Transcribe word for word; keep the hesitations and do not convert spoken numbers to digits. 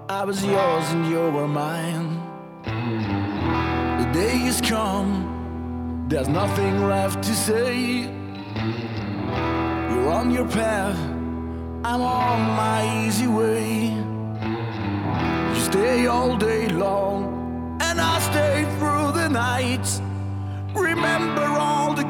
I was yours and you were mine. The day has come, there's nothing left to say. You're on your path, I'm on my easy way. You stay all day long, and I stay through the night. Remember all the